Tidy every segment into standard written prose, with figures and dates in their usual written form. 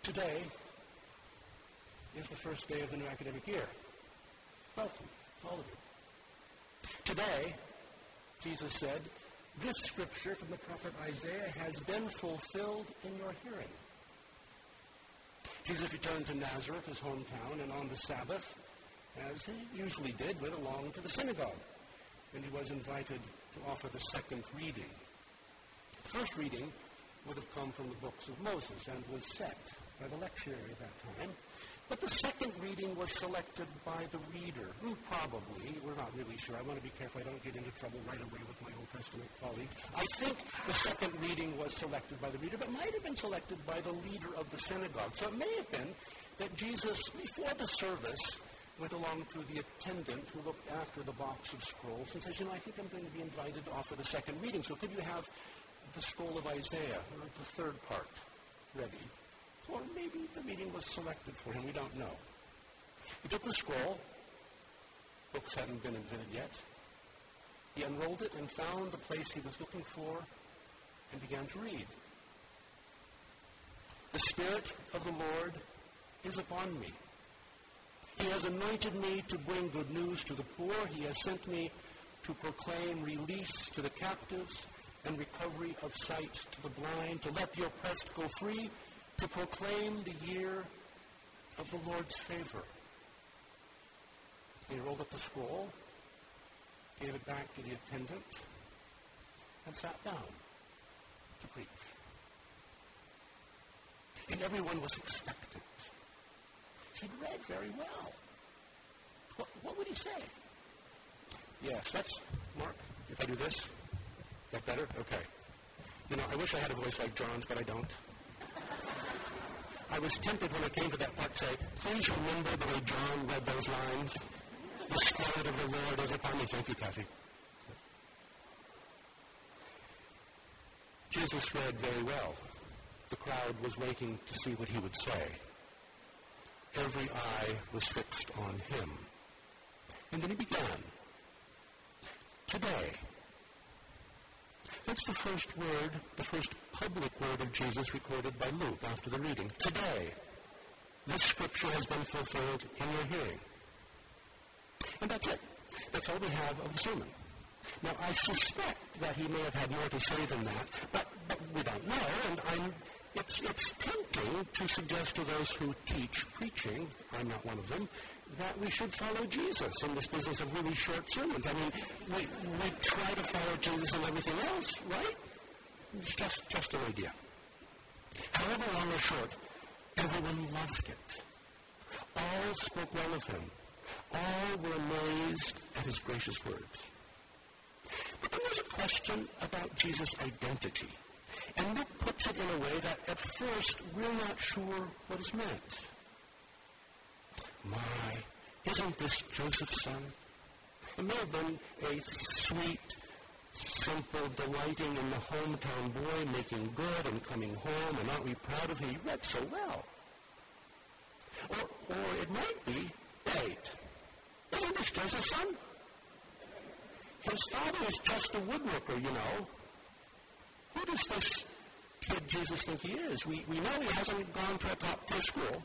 Today is the first day of the new academic year. Welcome, all of you. Today, Jesus said, this scripture from the prophet Isaiah has been fulfilled in your hearing. Jesus returned to Nazareth, his hometown, and on the Sabbath, as he usually did, went along to the synagogue. And he was invited to offer the second reading. The first reading would have come from the books of Moses and was set by the lectionary at that time. But the second reading was selected by the reader. Probably. We're not really sure. I want to be careful I don't get into trouble right away with my Old Testament colleagues. I think the second reading was selected by the reader, but might have been selected by the leader of the synagogue. So it may have been that Jesus, before the service, went along to the attendant who looked after the box of scrolls and says, I think I'm going to be invited to offer the second reading. So could you have the scroll of Isaiah, or the third part, ready? Or maybe the reading was selected for him. We don't know. He took the scroll. Books hadn't been invented yet. He unrolled it and found the place he was looking for and began to read. The Spirit of the Lord is upon me. He has anointed me to bring good news to the poor. He has sent me to proclaim release to the captives and recovery of sight to the blind, to let the oppressed go free, to proclaim the year of the Lord's favor. He rolled up the scroll, gave it back to the attendant, and sat down to preach. And everyone was expectant. He'd read very well. What would he say? Yes, that's, Mark, if I do this, that better? Okay. I wish I had a voice like John's, but I don't. I was tempted when I came to that part to say, please remember the way John read those lines. The Spirit of the Lord is upon me. Thank you, Kathy. Jesus read very well. The crowd was waiting to see what he would say. Every eye was fixed on him. And then he began. Today. That's the first word, the first public word of Jesus recorded by Luke after the reading. Today, this scripture has been fulfilled in your hearing. And that's it. That's all we have of the sermon. Now, I suspect that he may have had more to say than that, but we don't know, and it's tempting to suggest to those who teach preaching, I'm not one of them, that we should follow Jesus in this business of really short sermons. I mean, we try to follow Jesus in everything else, right? It's just an idea. However long or short, everyone loved it. All spoke well of him. All were amazed at his gracious words. But then there's a question about Jesus' identity. And Luke puts it in a way that at first we're not sure what is meant. My, isn't this Joseph's son? It may have been a sweet, simple, delighting in the hometown boy, making good and coming home, and aren't we proud of him? He read so well. Or it might be, wait, isn't this Joseph's son? His father is just a woodworker, Who does this kid Jesus think he is? We know he hasn't gone to a top-tier school.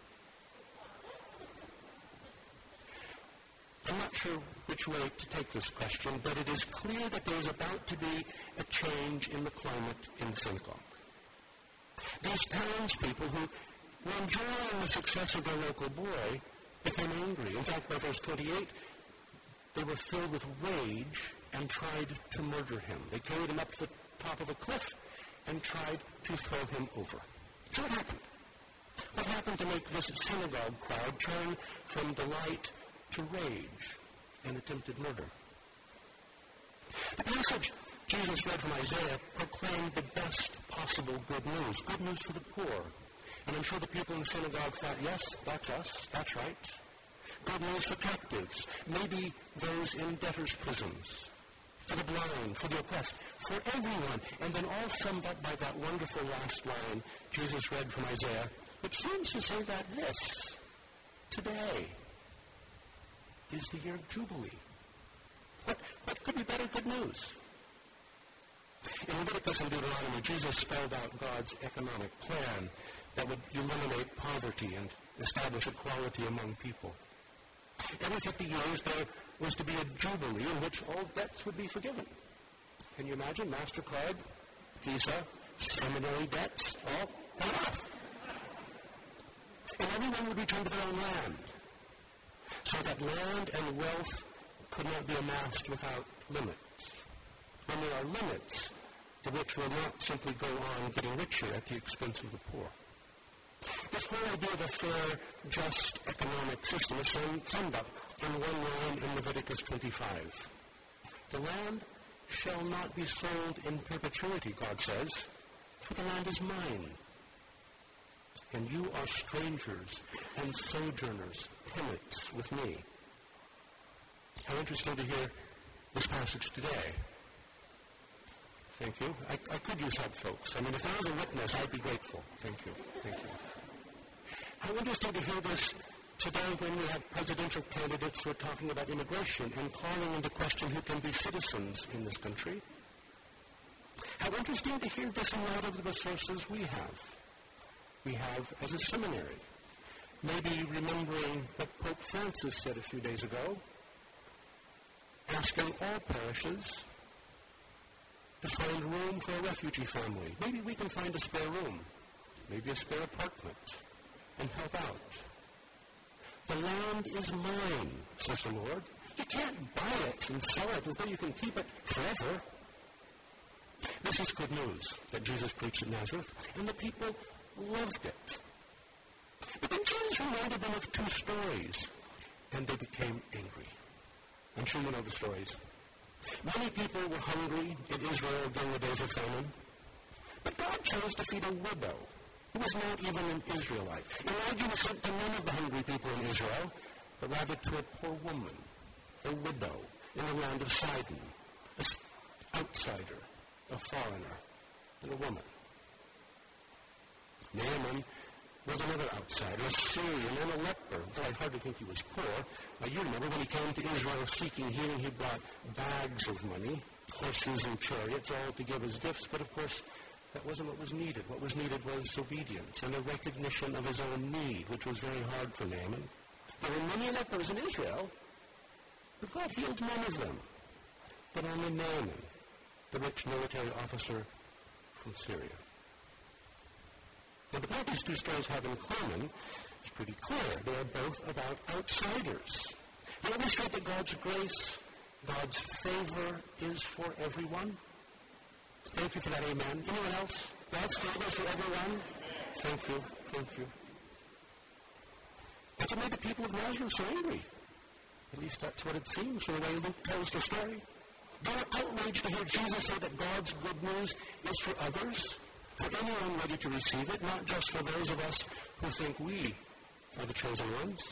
I'm not sure which way to take this question, but it is clear that there is about to be a change in the climate in the synagogue. These townspeople who were enjoying the success of their local boy became angry. In fact, by verse 28, they were filled with rage and tried to murder him. They carried him up to the top of a cliff and tried to throw him over. So what happened? What happened to make this synagogue crowd turn from delight to rage and attempted murder? The passage Jesus read from Isaiah proclaimed the best possible good news for the poor. And I'm sure the people in the synagogue thought, yes, that's us, that's right. Good news for captives, maybe those in debtors' prisons, for the blind, for the oppressed, for everyone. And then all summed up by that wonderful last line Jesus read from Isaiah, which seems to say that this, today, is the year of Jubilee. What could be better good news? In Leviticus and Deuteronomy, Jesus spelled out God's economic plan that would eliminate poverty and establish equality among people. Every 50 years, there was to be a jubilee in which all debts would be forgiven. Can you imagine? MasterCard, Visa, seminary debts, all paid off. And everyone would return to their own land, so that land and wealth could not be amassed without limits. When there are limits, the rich will not simply go on getting richer at the expense of the poor. This whole idea of a fair, just economic system is summed up in one line in Leviticus 25. The land shall not be sold in perpetuity, God says, for the land is mine. And you are strangers and sojourners, tenants with me. How interesting to hear this passage today. Thank you. I could use help, folks. I mean, if I was a witness, I'd be grateful. Thank you. Thank you. How interesting to hear this today when we have presidential candidates who are talking about immigration and calling into question who can be citizens in this country. How interesting to hear this in light of the resources we have. We have as a seminary. Maybe remembering what Pope Francis said a few days ago, asking all parishes to find room for a refugee family. Maybe we can find a spare room, maybe a spare apartment, and help out. The land is mine, says the Lord. You can't buy it and sell it as though you can keep it forever. This is good news that Jesus preached at Nazareth, and the people loved it. But then Jesus reminded them of two stories, and they became angry. I'm sure you know the stories. Many people were hungry in Israel during the days of famine, but God chose to feed a widow who was not even an Israelite. Elijah was sent to none of the hungry people in Israel, but rather to a poor woman, a widow in the land of Sidon, an outsider, a foreigner, and a woman. Naaman was another outsider, a Syrian and a leper, though I hardly think he was poor. You remember when he came to Israel seeking healing, he brought bags of money, horses and chariots, all to give as gifts. But of course, that wasn't what was needed. What was needed was obedience and a recognition of his own need, which was very hard for Naaman. There were many lepers in Israel, but God healed none of them. But only Naaman, the rich military officer from Syria. Now, the point these two stories have in common is pretty clear. They are both about outsiders. They illustrate that God's grace, God's favor is for everyone. Thank you for that, amen. Anyone else? God's favor is for everyone? Thank you. Thank you. That's what made the people of Nazareth so angry. At least that's what it seems from the way Luke tells the story. They're outraged to hear Jesus say that God's good news is for others, for anyone ready to receive it, not just for those of us who think we are the chosen ones.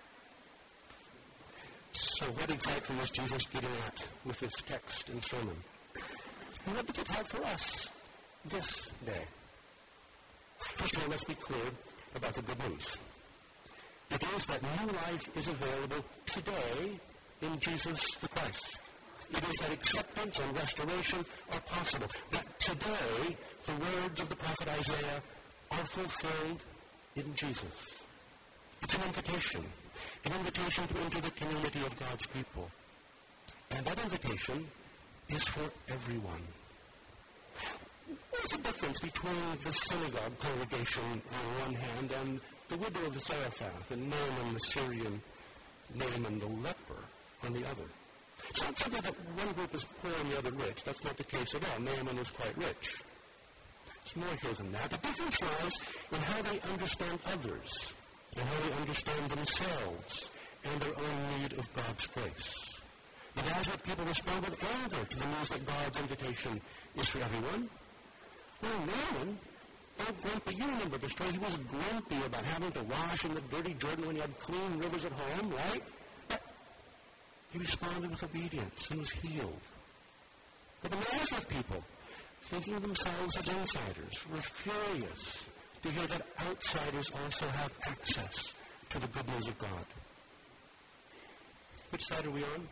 So what exactly is Jesus getting at with this text and sermon? And what does it have for us this day? First of all, let's be clear about the good news. It is that new life is available today in Jesus the Christ. It is that acceptance and restoration are possible. That today, the words of the prophet Isaiah are fulfilled in Jesus. It's an invitation to enter the community of God's people. And that invitation is for everyone. What's the difference between the synagogue congregation on one hand and the widow of Zarephath and Naaman the Syrian, Naaman the leper on the other? It's not simply that one group is poor and the other rich. That's not the case at all. Naaman is quite rich. It's more here than that. The difference lies in how they understand others and how they understand themselves and their own need of God's grace. The Nazareth people respond with anger to the news that God's invitation is for everyone. Well, Naaman, old grumpy, you remember the story. He was grumpy about having to wash in the dirty Jordan when he had clean rivers at home, right? But he responded with obedience and was healed. But the Nazareth people, thinking of themselves as insiders, were furious to hear that outsiders also have access to the good news of God. Which side are we on?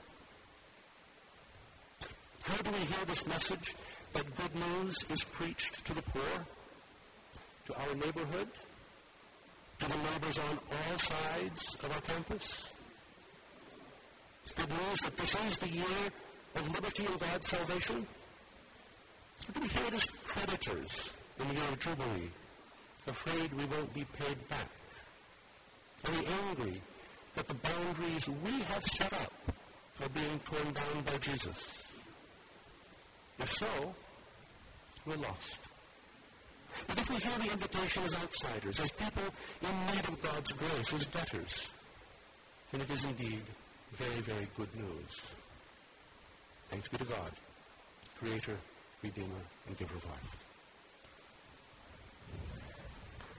How do we hear this message that good news is preached to the poor, to our neighborhood, to the neighbors on all sides of our campus? Good news that this is the year of liberty and God's salvation? Or do we hear it as creditors in the year of Jubilee, afraid we won't be paid back? Are we angry that the boundaries we have set up are being torn down by Jesus? If so, we're lost. But if we hear the invitation as outsiders, as people in need of God's grace, as debtors, then it is indeed very, very good news. Thanks be to God, Creator, Redeemer, and Giver of life.